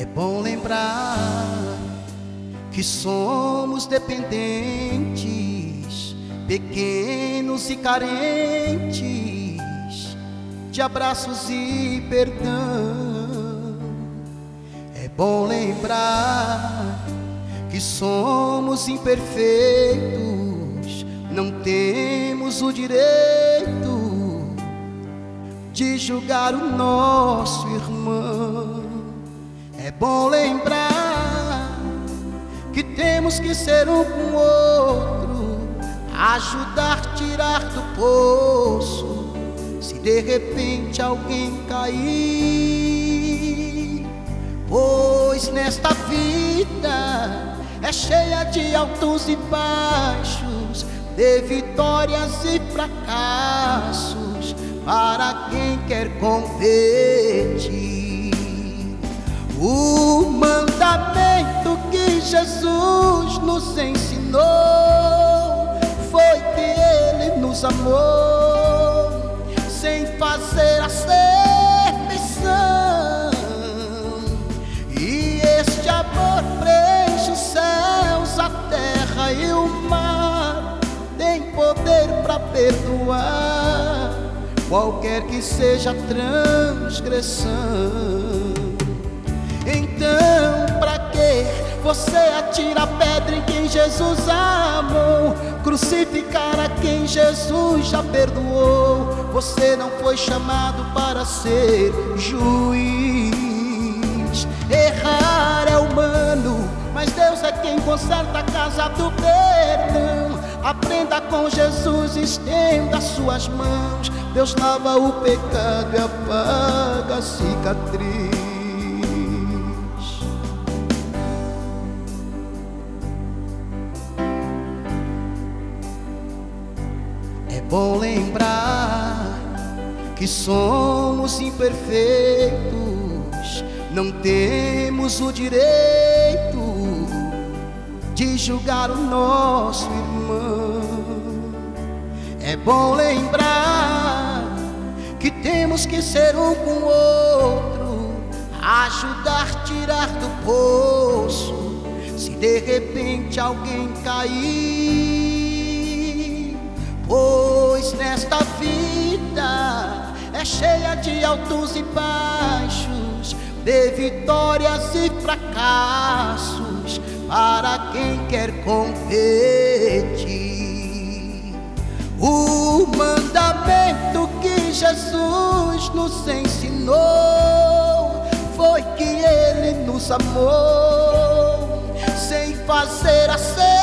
É bom lembrar que somos dependentes, pequenos e carentes de abraços e perdão. É bom lembrar que somos imperfeitos, não temos o direito de julgar o nosso irmão. É bom lembrar que temos que ser um com o outro, ajudar, tirar do poço, se de repente alguém cair. Pois nesta vida é cheia de altos e baixos, de vitórias e fracassos, para quem quer competir. O mandamento que Jesus nos ensinou foi que Ele nos amou sem fazer acepção, e este amor preenche os céus, a terra e o mar, tem poder para perdoar qualquer que seja a transgressão. Então, pra que você atira a pedra em quem Jesus amou, crucificar a quem Jesus já perdoou? Você não foi chamado para ser juiz. Errar é humano, mas Deus é quem conserta a casa do perdão. Aprenda com Jesus, estenda suas mãos, Deus lava o pecado e apaga a cicatriz. É bom lembrar que somos imperfeitos, não temos o direito de julgar o nosso irmão. É bom lembrar que temos que ser um com o outro, ajudar, tirar do poço, se de repente alguém cair. Pois nesta vida é cheia de altos e baixos, de vitórias e fracassos, para quem quer competir. O mandamento que Jesus nos ensinou foi que Ele nos amou sem fazer acepção,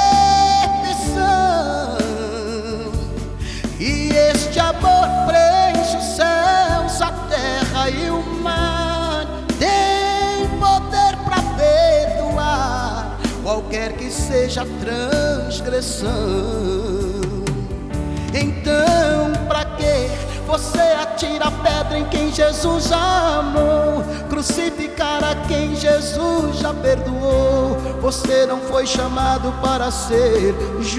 e este amor preenche os céus, a terra e o mar, tem poder para perdoar qualquer que seja a transgressão. Então, pra que você atira a pedra em quem Jesus amou, crucificar a quem Jesus já perdoou? Você não foi chamado para ser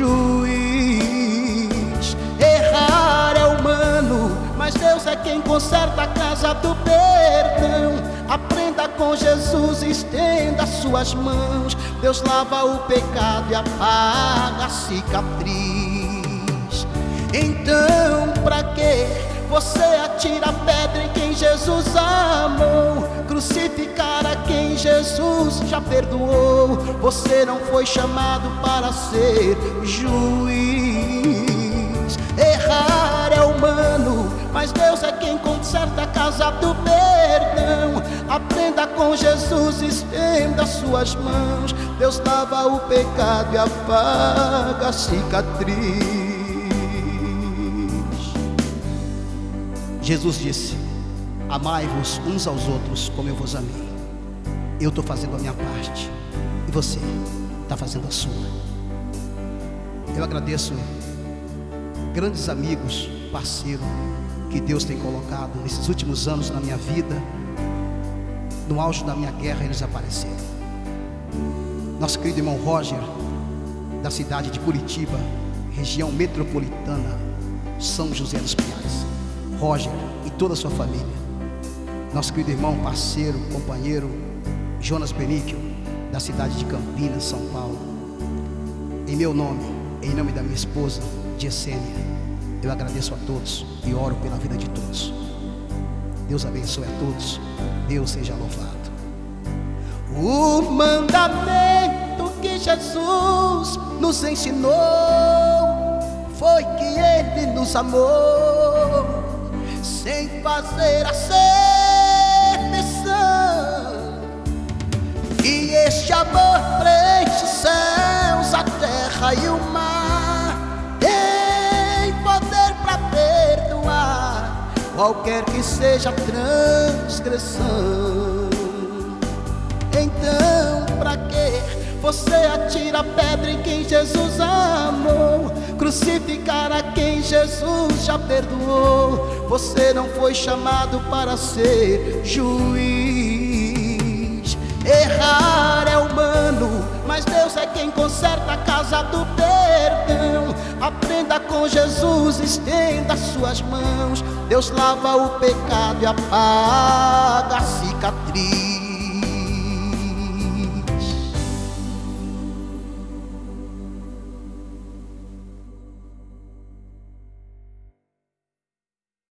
juiz. Errar é humano, mas Deus é quem conserta a casa do perdão. Aprenda com Jesus, estenda suas mãos, Deus lava o pecado e apaga a cicatriz. Então, pra que você atira a pedra em quem Jesus amou, crucificar a quem Jesus já perdoou? Você não foi chamado para ser juiz. Errar é humano, mas Deus é quem conserta a casa do perdão. Aprenda com Jesus, estenda suas mãos, Deus lava o pecado e apaga a cicatriz. Jesus disse: amai-vos uns aos outros como eu vos amei. Eu estou fazendo a minha parte e você está fazendo a sua. Eu agradeço grandes amigos, parceiros que Deus tem colocado nesses últimos anos na minha vida. No auge da minha guerra eles apareceram. Nosso querido irmão Roger, da cidade de Curitiba, região metropolitana, São José dos Pinhais. Roger e toda a sua família. Nosso querido irmão, parceiro, companheiro, Jonas Benício, da cidade de Campinas, São Paulo. Em meu nome, em nome da minha esposa, Gessênia, eu agradeço a todos e oro pela vida de todos. Deus abençoe a todos. Deus seja louvado. O mandamento que Jesus nos ensinou foi que Ele nos amou, sem fazer acepção. E este amor preenche os céus, a terra e o mar, tem poder para perdoar qualquer que seja a transgressão. Então, pra que você atira a pedra em quem Jesus amou, crucificar a quem Jesus já perdoou? Você não foi chamado para ser juiz. Errar é humano, mas Deus é quem conserta a casa do perdão. Aprenda com Jesus, estenda suas mãos. Deus lava o pecado e apaga a cicatriz.